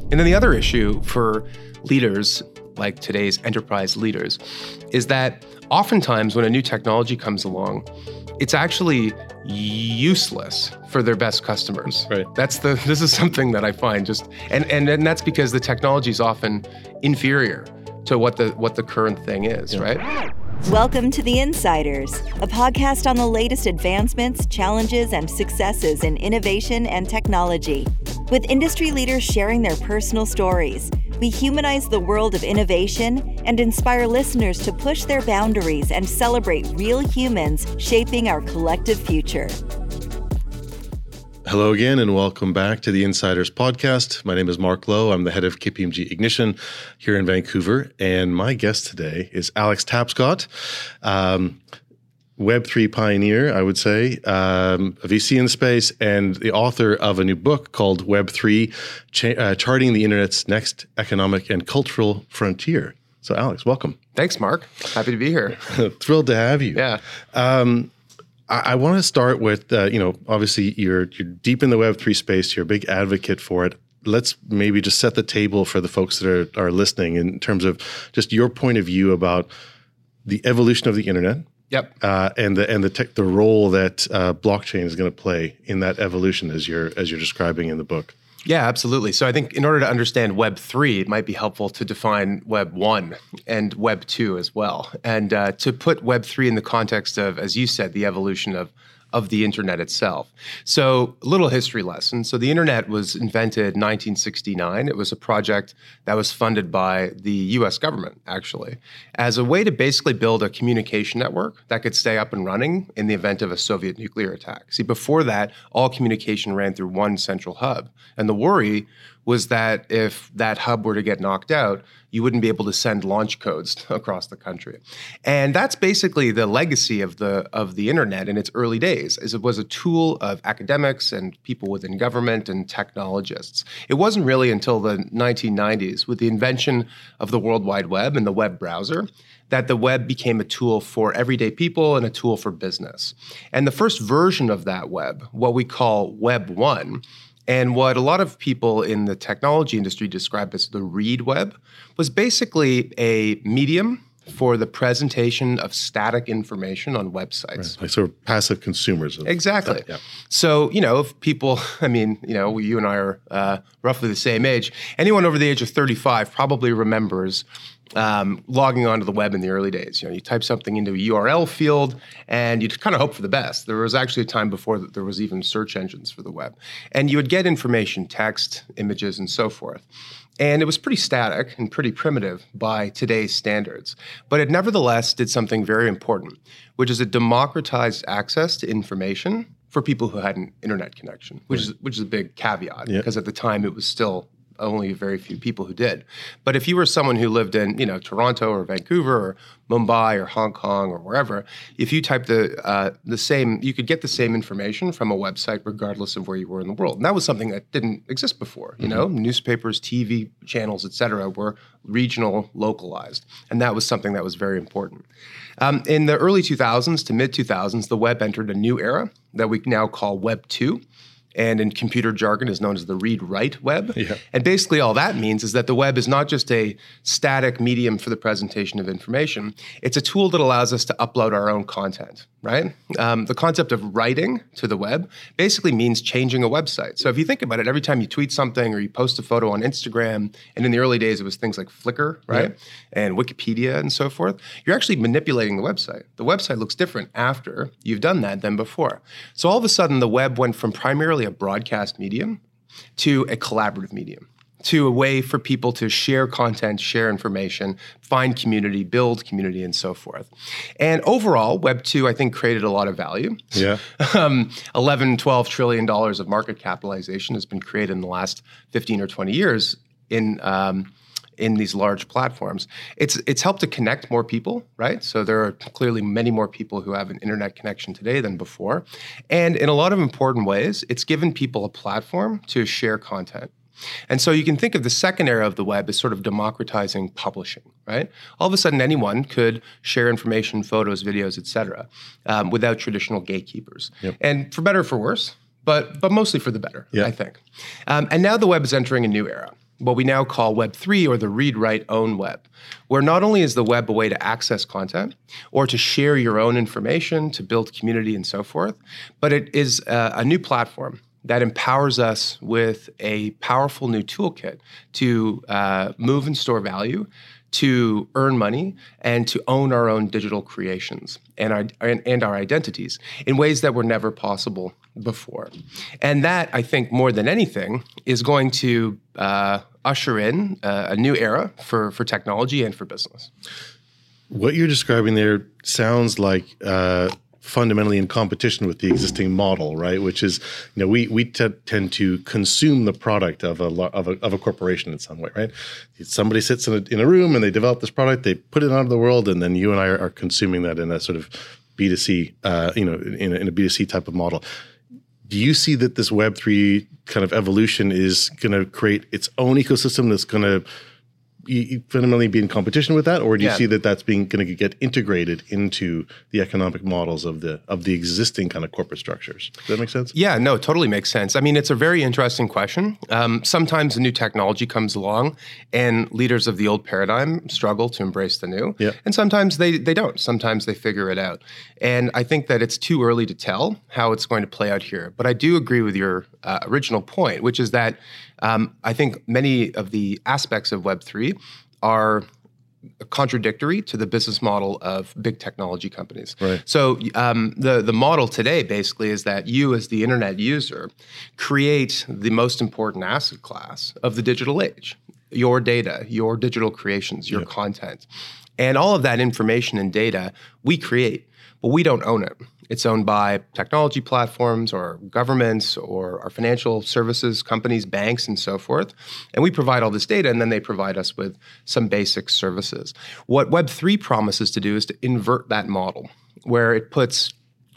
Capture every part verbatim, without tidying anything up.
And then the other issue for leaders, like today's enterprise leaders, is that oftentimes when a new technology comes along, it's actually useless for their best customers. Right. That's the. This is something that I find just, and and, and that's because the technology is often inferior to what the what the current thing is, yeah. right? Welcome to The Insiders, a podcast on the latest advancements, challenges, and successes in innovation and technology. With industry leaders sharing their personal stories, we humanize the world of innovation and inspire listeners to push their boundaries and celebrate real humans shaping our collective future. Hello again, and welcome back to the Insiders Podcast. My name is Mark Lowe. I'm the head of K P M G Ignition here in Vancouver, and my guest today is Alex Tapscott, um, Web three pioneer, I would say, um, a V C in the space, and the author of a new book called Web three, Ch- uh, Charting the Internet's Next Economic and Cultural Frontier. So Alex, welcome. Thanks, Mark. Happy to be here. Thrilled to have you. Yeah. Um, I want to start with, uh, you know, obviously you're you're deep in the Web three space. You're a big advocate for it. Let's maybe just set the table for the folks that are, are listening in terms of just your point of view about the evolution of the internet. Yep. Uh, and the and the tech, the role that uh, blockchain is going to play in that evolution as you're as you're describing in the book. Yeah, absolutely. So I think in order to understand Web three, it might be helpful to define Web one and Web two as well. And uh, to put Web three in the context of, as you said, the evolution of of the internet itself. So a little history lesson. So the internet was invented in nineteen sixty-nine. It was a project that was funded by the U S government, actually, as a way to basically build a communication network that could stay up and running in the event of a Soviet nuclear attack. See, before that, all communication ran through one central hub. And the worry was that if that hub were to get knocked out, you wouldn't be able to send launch codes across the country. And that's basically the legacy of the of the internet in its early days, is it was a tool of academics and people within government and technologists. It wasn't really until the nineteen nineties, with the invention of the World Wide Web and the web browser, that the web became a tool for everyday people and a tool for business. And the first version of that web, what we call Web one, and what a lot of people in the technology industry describe as the read web, was basically a medium for the presentation of static information on websites. Right. Like sort of passive consumers. Of exactly. That, yeah. So, you know, if people, I mean, you know, you and I are uh, roughly the same age. Anyone over the age of thirty-five probably remembers Um, logging onto the web in the early days. You know, you type something into a U R L field and you'd kind of hope for the best. There was actually a time before that there was even search engines for the web. And you would get information, text, images, and so forth. And it was pretty static and pretty primitive by today's standards. But it nevertheless did something very important, which is it democratized access to information for people who had an internet connection, which is which is a big caveat, yep. because at the time it was still only very few people who did. But if you were someone who lived in, you know, Toronto or Vancouver or Mumbai or Hong Kong or wherever, if you typed the uh, the same, you could get the same information from a website regardless of where you were in the world. And that was something that didn't exist before. You mm-hmm. know, newspapers, T V channels, et cetera, were regional, localized. And that was something that was very important. Um, in the early two thousands to mid two thousands, the web entered a new era that we now call Web two. And in computer jargon is known as the read-write web. Yeah. And basically all that means is that the web is not just a static medium for the presentation of information. It's a tool that allows us to upload our own content, right? Um, the concept of writing to the web basically means changing a website. So if you think about it, every time you tweet something or you post a photo on Instagram, and in the early days it was things like Flickr, right? Yeah. And Wikipedia and so forth, you're actually manipulating the website. The website looks different after you've done that than before. So all of a sudden the web went from primarily a broadcast medium to a collaborative medium, to a way for people to share content, share information, find community, build community, and so forth. And overall, Web two, I think, created a lot of value. Yeah. um, eleven, twelve trillion dollars of market capitalization has been created in the last fifteen or twenty years in um, in these large platforms. It's it's helped to connect more people, right? So there are clearly many more people who have an internet connection today than before. And in a lot of important ways, it's given people a platform to share content. And so you can think of the second era of the web as sort of democratizing publishing, right? All of a sudden, anyone could share information, photos, videos, et cetera, um, without traditional gatekeepers. Yep. And for better or for worse, but but mostly for the better, yep. I think. Um, and now the web is entering a new era. what we now call Web three, or the read, write, own web, where not only is the web a way to access content or to share your own information, to build community and so forth, but it is a, a new platform that empowers us with a powerful new toolkit to uh, move and store value, to earn money, and to own our own digital creations and our and, and our identities in ways that were never possible before. And that, I think, more than anything, is going to uh, usher in uh, a new era for, for technology and for business. What you're describing there sounds like uh, fundamentally in competition with the existing model, right? Which is, you know, we we t- tend to consume the product of a, of a of a corporation in some way, right? Somebody sits in a, in a room and they develop this product, they put it out into the world, and then you and I are, are consuming that in a sort of B two C, uh, you know, in a, in a B two C type of model. Do you see that this Web three kind of evolution is going to create its own ecosystem that's going to fundamentally be in competition with that, or do you yeah. see that that's being going to get integrated into the economic models of the of the existing kind of corporate structures? Does that make sense? Yeah, no, it totally makes sense. I mean, it's a very interesting question. Um, sometimes a new technology comes along, and leaders of the old paradigm struggle to embrace the new, yeah. and sometimes they they don't. Sometimes they figure it out. And I think that it's too early to tell how it's going to play out here. But I do agree with your uh, original point, which is that Um, I think many of the aspects of Web three are contradictory to the business model of big technology companies. Right. So um, the, the model today basically is that you as the internet user create the most important asset class of the digital age, your data, your digital creations, your yeah. content. And all of that information and data we create, but we don't own it. It's owned by technology platforms or governments or our financial services companies, banks, and so forth. And we provide all this data, and then they provide us with some basic services. What Web three promises to do is to invert that model, where it puts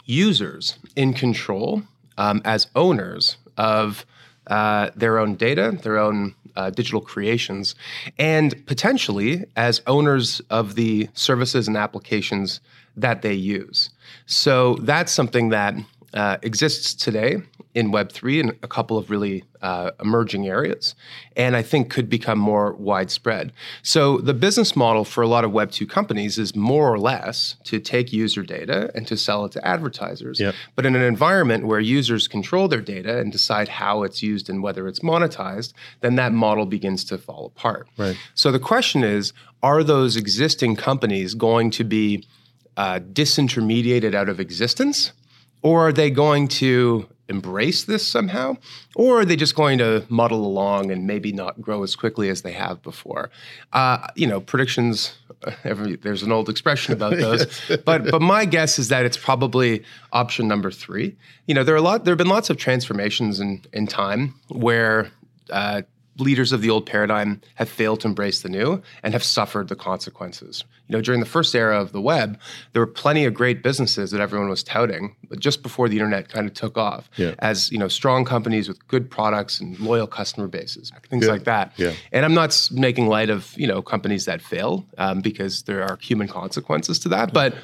users in control um, as owners of uh, their own data, their own uh, digital creations, and potentially as owners of the services and applications that they use. So that's something that uh, exists today in Web three in a couple of really uh, emerging areas, and I think could become more widespread. So the business model for a lot of Web two companies is more or less to take user data and to sell it to advertisers. Yep. But in an environment where users control their data and decide how it's used and whether it's monetized, then that model begins to fall apart. Right. So the question is, are those existing companies going to be Uh, disintermediated out of existence, or are they going to embrace this somehow, or are they just going to muddle along and maybe not grow as quickly as they have before? Uh, you know, predictions. Every, there's an old expression about those, yes. but but my guess is that it's probably option number three. You know, there are a lot. There have been lots of transformations in in time where Uh, leaders of the old paradigm have failed to embrace the new and have suffered the consequences. You know, during the first era of the web, there were plenty of great businesses that everyone was touting, but just before the internet kind of took off, yeah. as, you know, strong companies with good products and loyal customer bases, things yeah. like that. Yeah. And I'm not making light of, you know, companies that fail um, because there are human consequences to that, but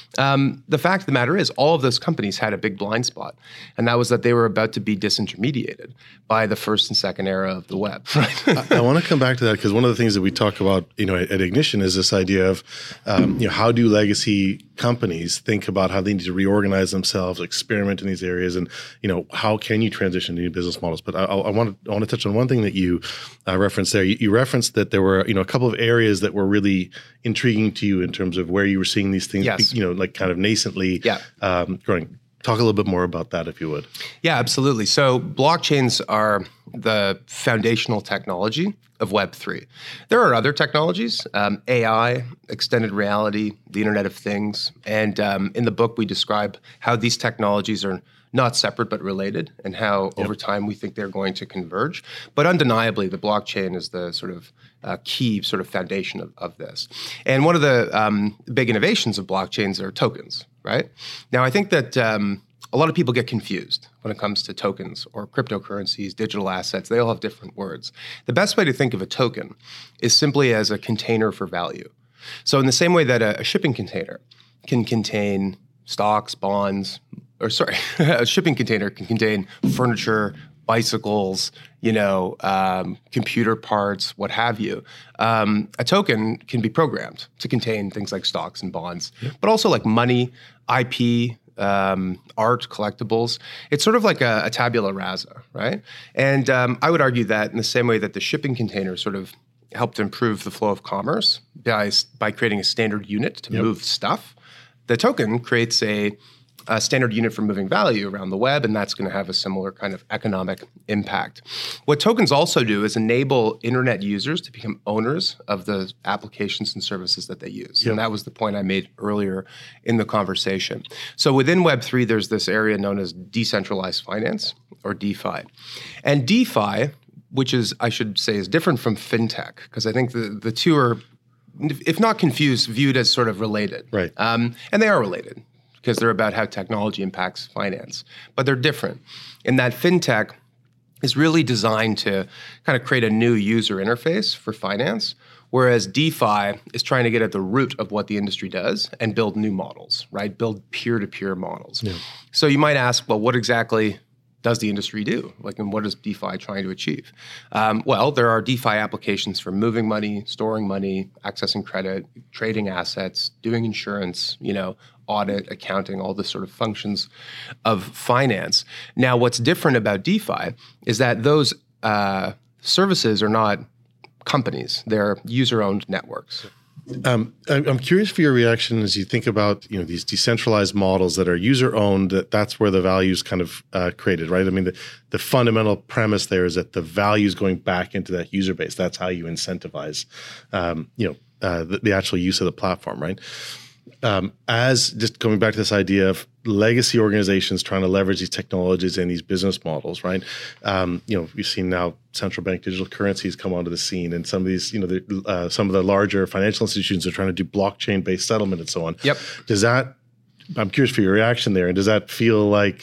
Um, the fact of the matter is all of those companies had a big blind spot, and that was that they were about to be disintermediated by the first and second era of the web. Right? I, I want to come back to that because one of the things that we talk about, you know, at, at Ignition is this idea of, um, you know, how do legacy companies think about how they need to reorganize themselves, experiment in these areas, and, you know, how can you transition to new business models? But I, I want to I want to touch on one thing that you uh, referenced there. You, you referenced that there were, you know, a couple of areas that were really intriguing to you in terms of where you were seeing these things, yes. you know, like kind of nascently yeah. um, growing. Talk a little bit more about that, if you would. Yeah, absolutely. So blockchains are the foundational technology of Web three. There are other technologies, um, A I, extended reality, the Internet of Things. And um, in the book, we describe how these technologies are not separate but related, and how yep. over time we think they're going to converge. But undeniably, the blockchain is the sort of uh, key sort of foundation of, of this. And one of the um, big innovations of blockchains are tokens, right? Now, I think that um, a lot of people get confused when it comes to tokens or cryptocurrencies, digital assets. They all have different words. The best way to think of a token is simply as a container for value. So in the same way that a, a shipping container can contain stocks, bonds, or sorry, a shipping container can contain furniture, bicycles, you know, um, computer parts, what have you. Um, a token can be programmed to contain things like stocks and bonds, yep. but also like money, I P, um, art, collectibles. It's sort of like a, a tabula rasa, right? And um, I would argue that in the same way that the shipping container sort of helped improve the flow of commerce by, by creating a standard unit to yep. move stuff, the token creates a, a standard unit for moving value around the web, and that's going to have a similar kind of economic impact. What tokens also do is enable internet users to become owners of the applications and services that they use. Yep. And that was the point I made earlier in the conversation. So within Web three, there's this area known as decentralized finance, or DeFi. And DeFi, which is, I should say, is different from fintech, because I think the, the two are, if not confused, viewed as sort of related. Right. Um, and they are related because they're about how technology impacts finance. But they're different in that fintech is really designed to kind of create a new user interface for finance, whereas DeFi is trying to get at the root of what the industry does and build new models, right? Build peer-to-peer models. Yeah. So you might ask, well, what exactly does the industry do? Like, and what is DeFi trying to achieve? Um, well, there are DeFi applications for moving money, storing money, accessing credit, trading assets, doing insurance, you know, audit, accounting, all the sort of functions of finance. Now, what's different about DeFi is that those uh, services are not companies; they're user-owned networks. Um, I'm curious for your reaction as you think about, you know, these decentralized models that are user-owned. That that's where the value is kind of uh, created, right? I mean, the, the fundamental premise there is that the value is going back into that user base. That's how you incentivize, um, you know, uh, the, the actual use of the platform, right? Um, as just going back to this idea of legacy organizations trying to leverage these technologies and these business models, right? Um, you know, we've seen now central bank digital currencies come onto the scene, and some of these, you know, the, uh, some of the larger financial institutions are trying to do blockchain-based settlement and so on. Yep. Does that? I'm curious for your reaction there, and does that feel like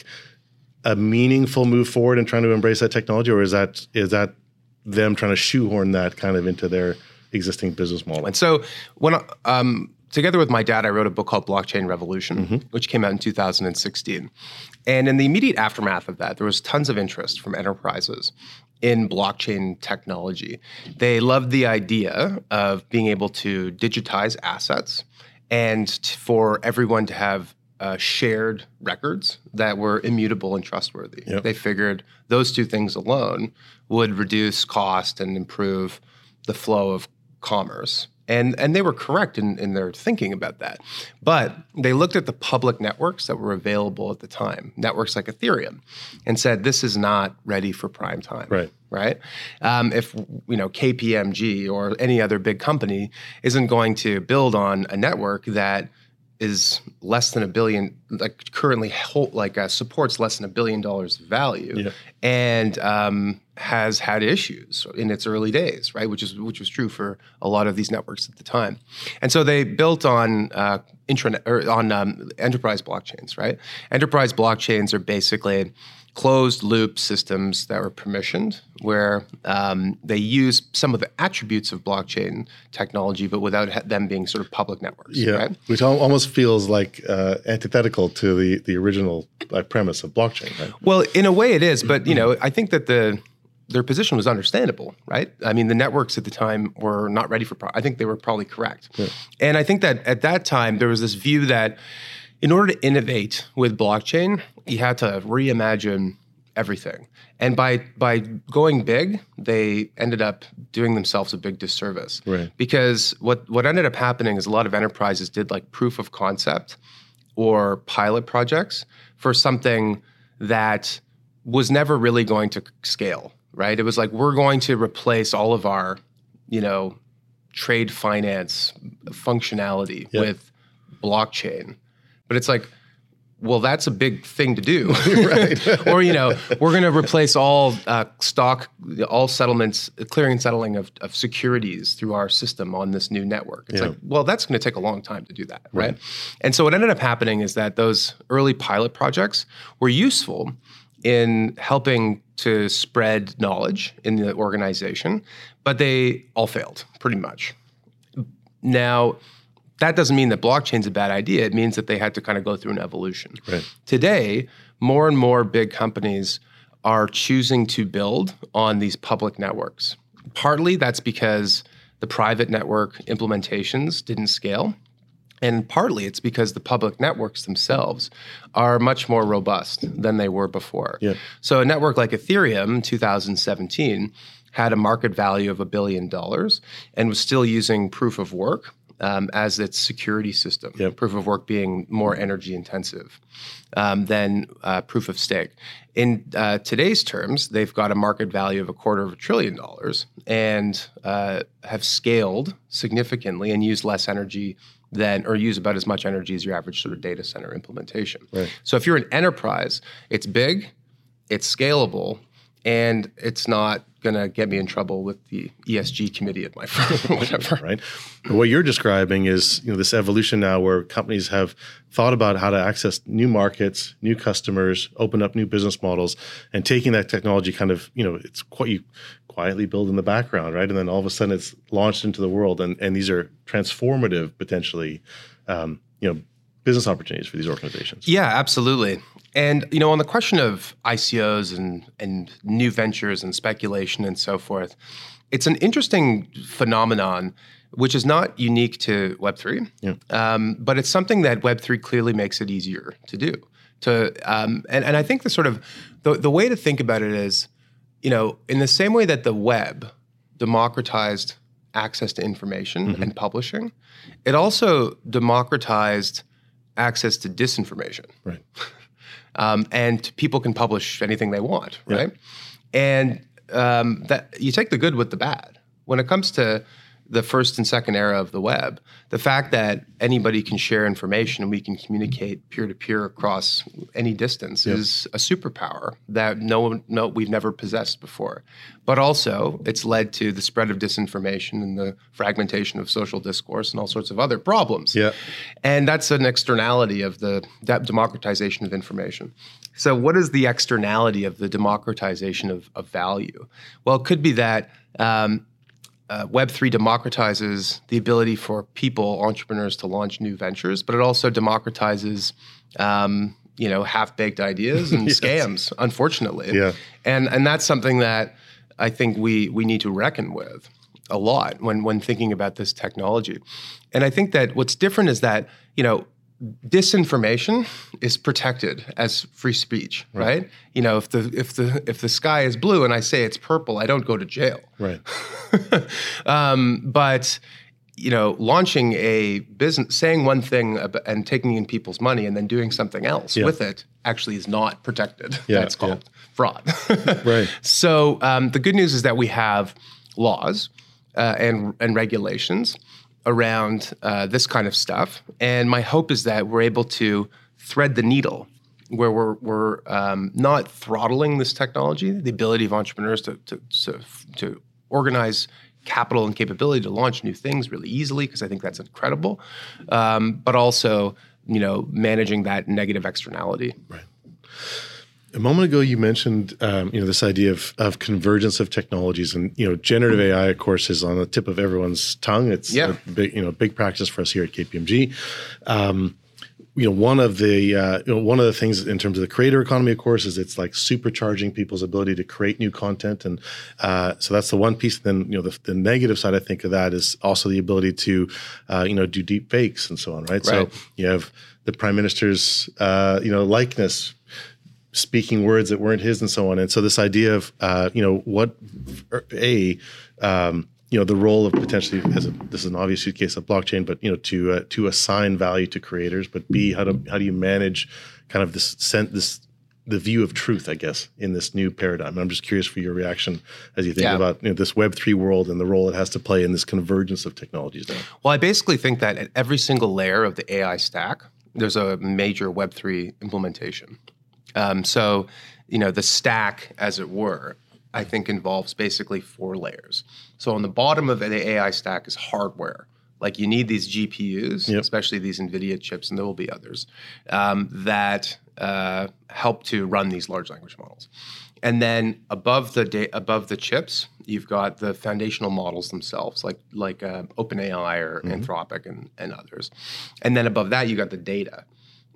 a meaningful move forward in trying to embrace that technology, or is that is that them trying to shoehorn that kind of into their existing business model? And so when um. Together with my dad, I wrote a book called Blockchain Revolution, mm-hmm. which came out in two thousand sixteen. And in the immediate aftermath of that, there was tons of interest from enterprises in blockchain technology. They loved the idea of being able to digitize assets and t- for everyone to have uh, shared records that were immutable and trustworthy. Yep. They figured those two things alone would reduce cost and improve the flow of commerce. And and they were correct in, in their thinking about that. But they looked at the public networks that were available at the time, networks like Ethereum, and said, this is not ready for prime time. Right. Right? Um, if, you know, K P M G or any other big company isn't going to build on a network that is less than a billion, like currently hold, like uh, supports less than a billion dollars of value, yeah. and um, has had issues in its early days, right? Which is which was true for a lot of these networks at the time, and so they built on uh, intranet or on um, enterprise blockchains, right? Enterprise blockchains are basically closed loop systems that were permissioned, where um, they use some of the attributes of blockchain technology, but without ha- them being sort of public networks. Yeah, right? Which al- almost feels like uh, antithetical to the the original uh, premise of blockchain, right? Well, in a way it is, but you know, I think that the their position was understandable, right? I mean, the networks at the time were not ready for. Pro- I think they were probably correct, yeah. And I think that at that time there was this view that in order to innovate with blockchain, you had to reimagine everything. And by by going big, they ended up doing themselves a big disservice. Right. Because what, what ended up happening is a lot of enterprises did like proof of concept or pilot projects for something that was never really going to scale, right? It was like, we're going to replace all of our, you know, trade finance functionality yep. with blockchain. But it's like, well, that's a big thing to do, right? Or, you know, we're going to replace all uh, stock, all settlements, clearing and settling of, of securities through our system on this new network. It's yeah. like, well, that's going to take a long time to do that, right? right? And so what ended up happening is that those early pilot projects were useful in helping to spread knowledge in the organization, but they all failed, pretty much. Now, that doesn't mean that blockchain's a bad idea. It means that they had to kind of go through an evolution. Right. Today, more and more big companies are choosing to build on these public networks. Partly that's because the private network implementations didn't scale. And partly it's because the public networks themselves are much more robust than they were before. Yeah. So a network like Ethereum in two thousand seventeen had a market value of a billion dollars and was still using proof of work um, as its security system. Yep. Proof of work being more energy intensive um, than uh, proof of stake. In uh, today's terms, they've got a market value of a quarter of a trillion dollars and uh, have scaled significantly and use less energy than, or use about as much energy as your average sort of data center implementation. Right. So if you're an enterprise, it's big, it's scalable, and it's not going to get me in trouble with the E S G committee at my firm or whatever. Right. But what you're describing is, you know, this evolution now where companies have thought about how to access new markets, new customers, open up new business models, and taking that technology kind of, you know, it's quite you quietly build in the background, right? And then all of a sudden it's launched into the world, and and these are transformative potentially, um, you know, business opportunities for these organizations. Yeah, absolutely. And, you know, on the question of I C Os and, and new ventures and speculation and so forth, it's an interesting phenomenon, which is not unique to Web three, yeah. um, but it's something that Web three clearly makes it easier to do. To um, and, and I think the sort of, the, the way to think about it is, you know, in the same way that the web democratized access to information mm-hmm. and publishing, it also democratized access to disinformation. Right. Um, and people can publish anything they want, right? Yeah. And um, that you take the good with the bad. When it comes to the first and second era of the web, the fact that anybody can share information and we can communicate peer-to-peer across any distance yep. is a superpower that no one, no, we've never possessed before. But also, it's led to the spread of disinformation and the fragmentation of social discourse and all sorts of other problems. Yeah. And that's an externality of the that democratization of information. So what is the externality of the democratization of, of value? Well, it could be that um, Uh, Web three democratizes the ability for people, entrepreneurs, to launch new ventures, but it also democratizes, um, you know, half-baked ideas and yes. scams, unfortunately. Yeah. And and that's something that I think we we need to reckon with a lot when when thinking about this technology. And I think that what's different is that, you know, disinformation is protected as free speech, right? right? You know, if the if the if the sky is blue and I say it's purple, I don't go to jail. Right. um, but you know, launching a business, saying one thing and taking in people's money and then doing something else yeah. with it actually is not protected. Yeah, That's called yeah. fraud. Right. So um, the good news is that we have laws uh, and and regulations around uh, this kind of stuff. And my hope is that we're able to thread the needle where we're, we're um, not throttling this technology, the ability of entrepreneurs to, to, to, to organize capital and capability to launch new things really easily, because I think that's incredible, um, but also, you know, managing that negative externality. Right. A moment ago, you mentioned um, you know this idea of of convergence of technologies, and you know generative A I, of course, is on the tip of everyone's tongue. It's yeah. a big you know big practice for us here at K P M G. Um, you know, one of the uh, you know one of the things in terms of the creator economy, of course, is it's like supercharging people's ability to create new content, and uh, so that's the one piece. Then you know the, the negative side, I think, of that is also the ability to uh, you know do deep fakes and so on, right? Right. So you have the prime minister's uh, you know likeness, speaking words that weren't his and so on. And so this idea of, uh, you know, what, A, um, you know, the role of potentially, as a, this is an obvious use case of blockchain, but, you know, to uh, to assign value to creators, but B, how do, how do you manage kind of this, this the view of truth, I guess, in this new paradigm? And I'm just curious for your reaction as you think yeah. about you know, this Web three world and the role it has to play in this convergence of technologies now. Well, I basically think that at every single layer of the A I stack, there's a major Web three implementation. Um, so, you know, the stack, as it were, I think involves basically four layers. So on the bottom of the A I stack is hardware. Like you need these G P Us, yep. especially these NVIDIA chips, and there will be others, um, that uh, help to run these large language models. And then above the da- above the chips, you've got the foundational models themselves, like like uh, OpenAI or mm-hmm. Anthropic and, and others. And then above that, you got the data.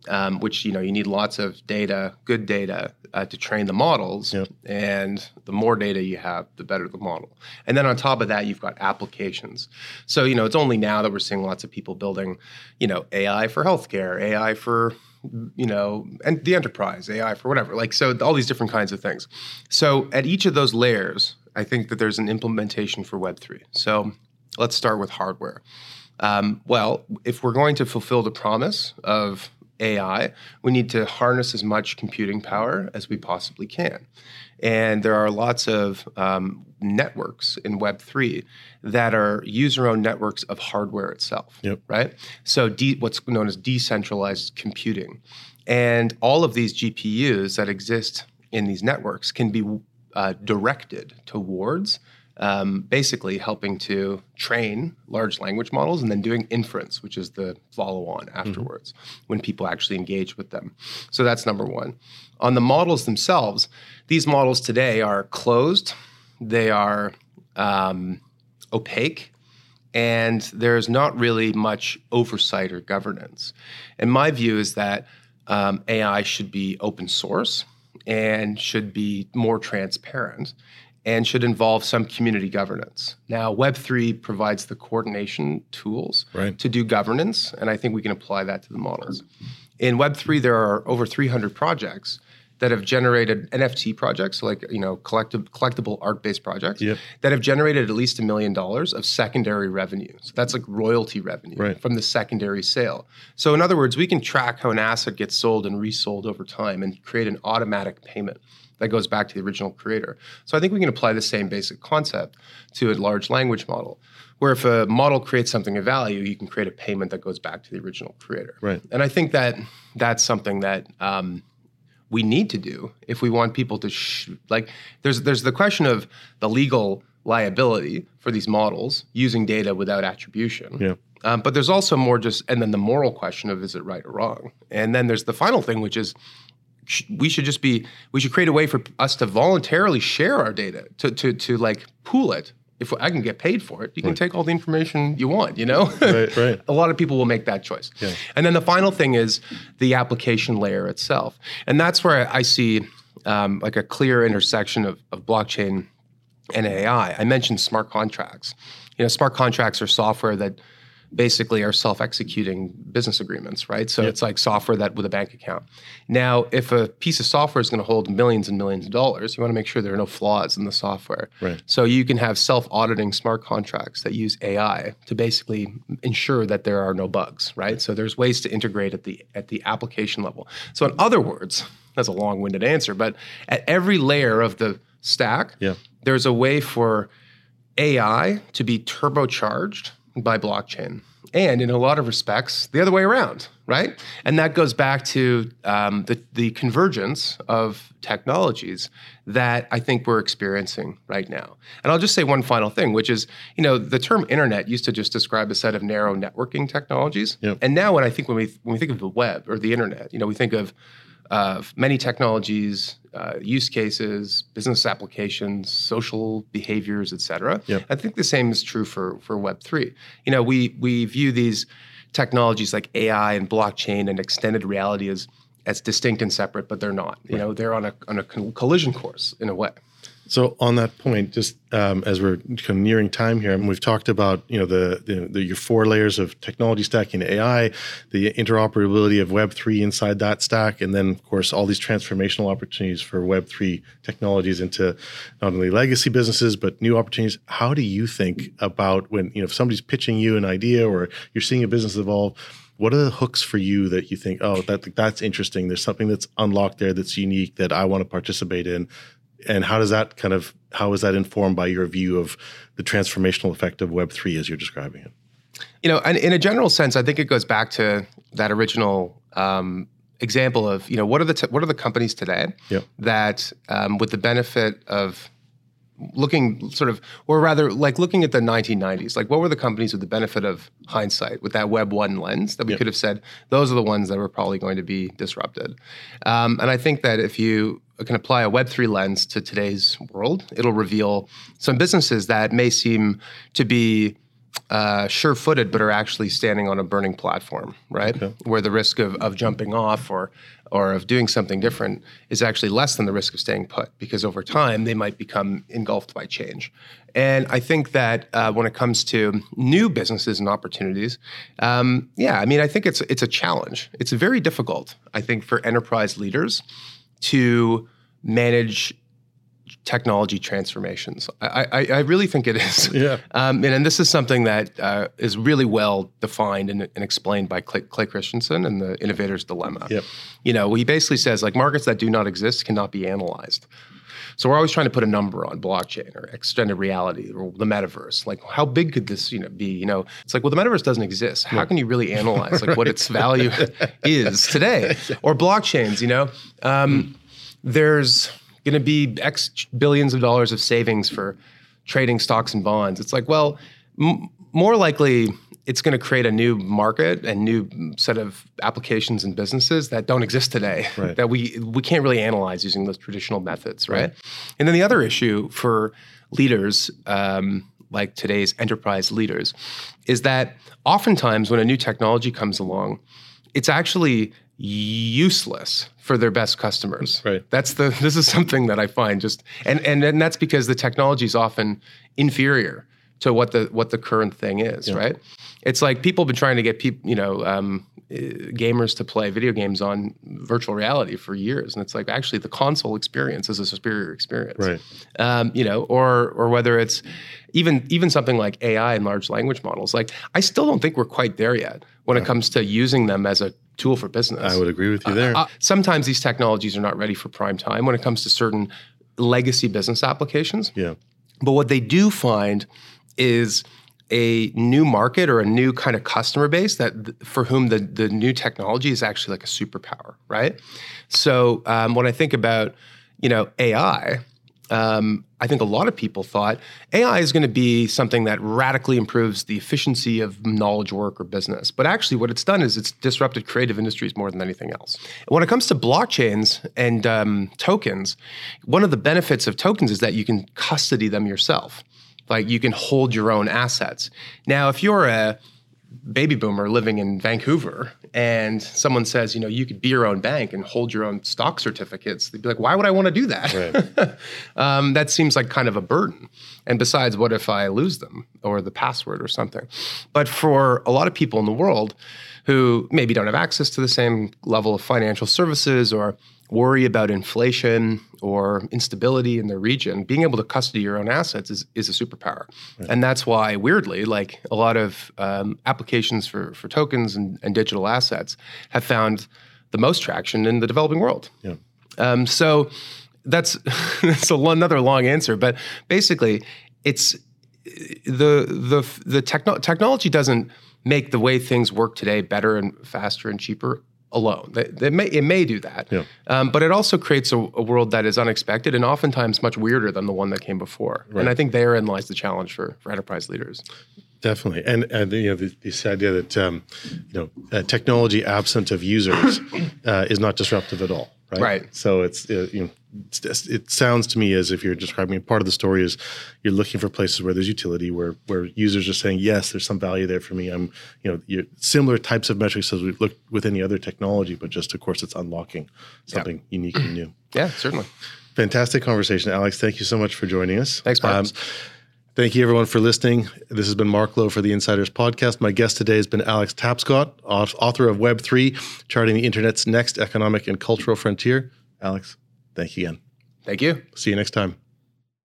um, which, you know, you need lots of data, good data uh, to train the models. Yep. And the more data you have, the better the model. And then on top of that, you've got applications. So, you know, it's only now that we're seeing lots of people building, you know, A I for healthcare, A I for, you know, and the enterprise, A I for whatever. Like, so all these different kinds of things. So at each of those layers, I think that there's an implementation for Web three. So let's start with hardware. Um, well, if we're going to fulfill the promise of A I, we need to harness as much computing power as we possibly can. And there are lots of um, networks in Web three that are user-owned networks of hardware itself, yep. right? So de- what's known as decentralized computing. And all of these G P Us that exist in these networks can be uh, directed towards Um, basically helping to train large language models and then doing inference, which is the follow-on afterwards, mm-hmm. when people actually engage with them. So that's number one. On the models themselves, these models today are closed, they are um, opaque, and there's not really much oversight or governance. And my view is that um, A I should be open source and should be more transparent, and should involve some community governance. Now, Web three provides the coordination tools right. to do governance, and I think we can apply that to the models. In Web three, there are over three hundred projects that have generated N F T projects, so like, you know, collectible, collectible art-based projects, yep. that have generated at least a million dollars of secondary revenue. So that's like royalty revenue right. from the secondary sale. So in other words, we can track how an asset gets sold and resold over time and create an automatic payment that goes back to the original creator. So I think we can apply the same basic concept to a large language model, where if a model creates something of value, you can create a payment that goes back to the original creator. Right. And I think that that's something that um, we need to do if we want people to, sh- like, there's there's the question of the legal liability for these models using data without attribution. Yeah. Um, but there's also more just, and then the moral question of, is it right or wrong? And then there's the final thing, which is, we should just be, we should create a way for us to voluntarily share our data, to to to like pool it. If I can get paid for it, you can right. take all the information you want, you know? Right, right. A lot of people will make that choice. Yeah. And then the final thing is the application layer itself. And that's where I see um, like a clear intersection of, of blockchain and A I. I mentioned smart contracts. You know, smart contracts are software that basically are self-executing business agreements, right? So yep. it's like software that with a bank account. Now, if a piece of software is going to hold millions and millions of dollars, you want to make sure there are no flaws in the software. Right. So you can have self-auditing smart contracts that use A I to basically ensure that there are no bugs, right? So there's ways to integrate at the at the application level. So in other words, that's a long-winded answer, but at every layer of the stack, yeah. there's a way for A I to be turbocharged by blockchain. And in a lot of respects, the other way around, right? And that goes back to um, the, the convergence of technologies that I think we're experiencing right now. And I'll just say one final thing, which is, you know, the term internet used to just describe a set of narrow networking technologies. Yep. And now when I think when we when we think of the web or the internet, you know, we think of uh, many technologies, uh, use cases, business applications, social behaviors, et cetera. Yep. I think the same is true for, for Web three. You know, we we view these technologies like A I and blockchain and extended reality as as distinct and separate, but they're not. You right. know, they're on a on a collision course in a way. So on that point, just um, as we're kind of nearing time here, I mean, we've talked about, you know, the, the, the your four layers of technology stack in A I, the interoperability of Web three inside that stack, and then, of course, all these transformational opportunities for Web three technologies into not only legacy businesses, but new opportunities. How do you think about when, you know, if somebody's pitching you an idea or you're seeing a business evolve, what are the hooks for you that you think, oh, that that's interesting, there's something that's unlocked there that's unique that I want to participate in? And how does that kind of, how is that informed by your view of the transformational effect of Web three as you're describing it? You know, and in a general sense, I think it goes back to that original um, example of, you know, what are the t- what are the companies today yep. that um, with the benefit of looking sort of, or rather like looking at the nineteen nineties, like what were the companies with the benefit of hindsight with that Web one lens that we yep. could have said, those are the ones that were probably going to be disrupted. Um, and I think that if you can apply a Web three lens to today's world, it'll reveal some businesses that may seem to be uh, sure-footed, but are actually standing on a burning platform, right? Okay. Where the risk of, of jumping off or or of doing something different is actually less than the risk of staying put, because over time they might become engulfed by change. And I think that uh, when it comes to new businesses and opportunities, um, yeah, I mean, I think it's it's a challenge. It's very difficult, I think, for enterprise leaders to manage technology transformations. I, I, I really think it is. Yeah. Um, and, and this is something that uh, is really well defined and, and explained by Clay, Clay Christensen in The Innovator's Dilemma. Yep. You know, he basically says, like, markets that do not exist cannot be analyzed. So we're always trying to put a number on blockchain or extended reality or the metaverse. Like, how big could this, you know, be? You know, it's like, well, the metaverse doesn't exist. How can you really analyze like right. what its value is today? Or blockchains, you know? Um, mm. There's going to be X billions of dollars of savings for trading stocks and bonds. It's like, well, m- more likely it's going to create a new market and new set of applications and businesses that don't exist today, right. that we we can't really analyze using those traditional methods, right? right. And then the other issue for leaders, um, like today's enterprise leaders, is that oftentimes when a new technology comes along, it's actually useless for their best customers. Right. That's the. This is something that I find just, and and and that's because the technology is often inferior to what the what the current thing is. Yeah. Right. It's like people have been trying to get people, you know, um, gamers to play video games on virtual reality for years, and it's like actually the console experience is a superior experience. Right. Um, you know, or or whether it's even even something like A I and large language models. Like, I still don't think we're quite there yet when it comes to using them as a tool for business. I would agree with you there. Uh, uh, sometimes these technologies are not ready for prime time when it comes to certain legacy business applications. Yeah. But what they do find is a new market or a new kind of customer base that for whom the, the new technology is actually like a superpower, right? So um, when I think about, you know, A I, um, I think a lot of people thought A I is going to be something that radically improves the efficiency of knowledge work or business. But actually what it's done is it's disrupted creative industries more than anything else. When it comes to blockchains and um, tokens, one of the benefits of tokens is that you can custody them yourself. Like, you can hold your own assets. Now, if you're a baby boomer living in Vancouver and someone says, you know, you could be your own bank and hold your own stock certificates, they'd be like, why would I want to do that? Right. um, that seems like kind of a burden. And besides, what if I lose them or the password or something? But for a lot of people in the world who maybe don't have access to the same level of financial services or worry about inflation or instability in their region, being able to custody your own assets is, is a superpower. Right. And that's why, weirdly, like a lot of um, applications for, for tokens and, and digital assets have found the most traction in the developing world. Yeah. Um, so that's, that's a, another long answer, but basically it's the, the, the techno- technology doesn't make the way things work today better and faster and cheaper alone. They, they may, it may do that, yeah. um, but it also creates a, a world that is unexpected and oftentimes much weirder than the one that came before. Right. And I think therein lies the challenge for, for enterprise leaders. Definitely, and and you know the, this idea that um, you know uh, technology absent of users uh, is not disruptive at all, right? Right. So it's uh, you know it's, it sounds to me as if you're describing part of the story is you're looking for places where there's utility, where where users are saying yes, there's some value there for me. I'm you know you're, similar types of metrics as we've looked with any other technology, but just of course it's unlocking something yeah. unique and new. Yeah, certainly. Fantastic conversation, Alex. Thank you so much for joining us. Thanks, Mark. Um, Thank you, everyone, for listening. This has been Mark Lowe for the Insiders Podcast. My guest today has been Alex Tapscott, author of Web three, Charting the Internet's Next Economic and Cultural Frontier. Alex, thank you again. Thank you. See you next time.